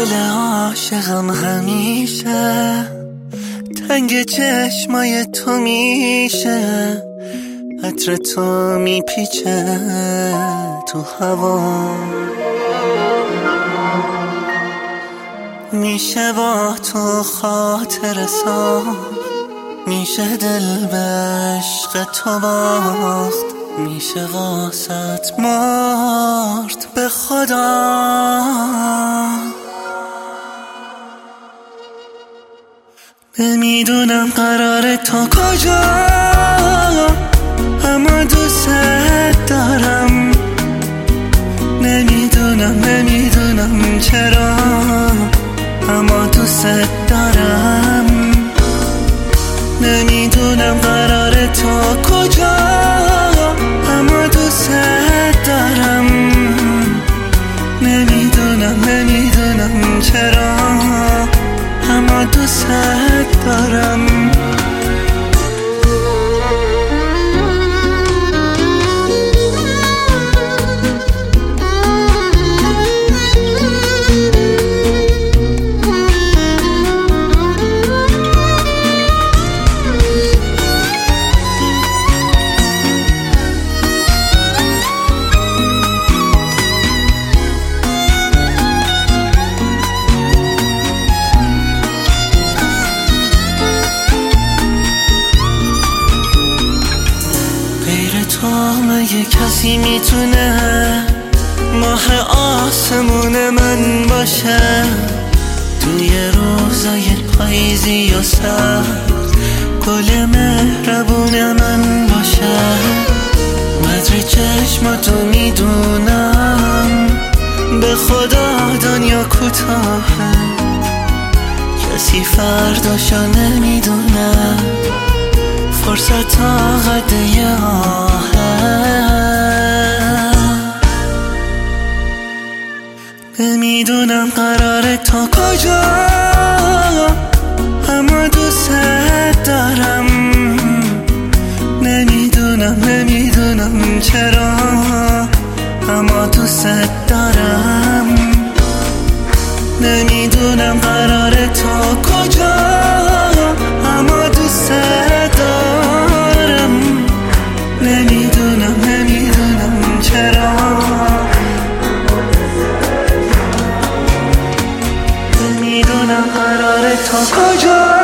دل عاشقم همیشه تنگ چشمای تو میشه، عطر تو میپیچه تو هوا، میشه با تو خاطر ساخت، میشه دل به عشق تو باخت، میشه واسط مرد به خدا. نمیدونم قراره تا کجا، اما دوست دارم. نمیدونم چرا، اما دوست دارم. نمیدونم قراره تا کجا، اما دوست دارم. نمیدونم چرا، اما دوست دارم. تو مگه کسی میتونه ماه آسمون من باشه؟ توی روزای پاییزی و سرد گل مهربون من باشه. قدر چشماتو میدونم، به خدا دنیا کوتاهه، کسی فرداشو نمیدونه، فرصت طاقت یه آهه. نمیدونم قراره تا کجا، اما دوست دارم. نمیدونم چرا، اما دوست دارم. نمیدونم قراره تا کجا، اما دوست دارم. نمیدونم چرا، نمیدونم قراره تا کجا.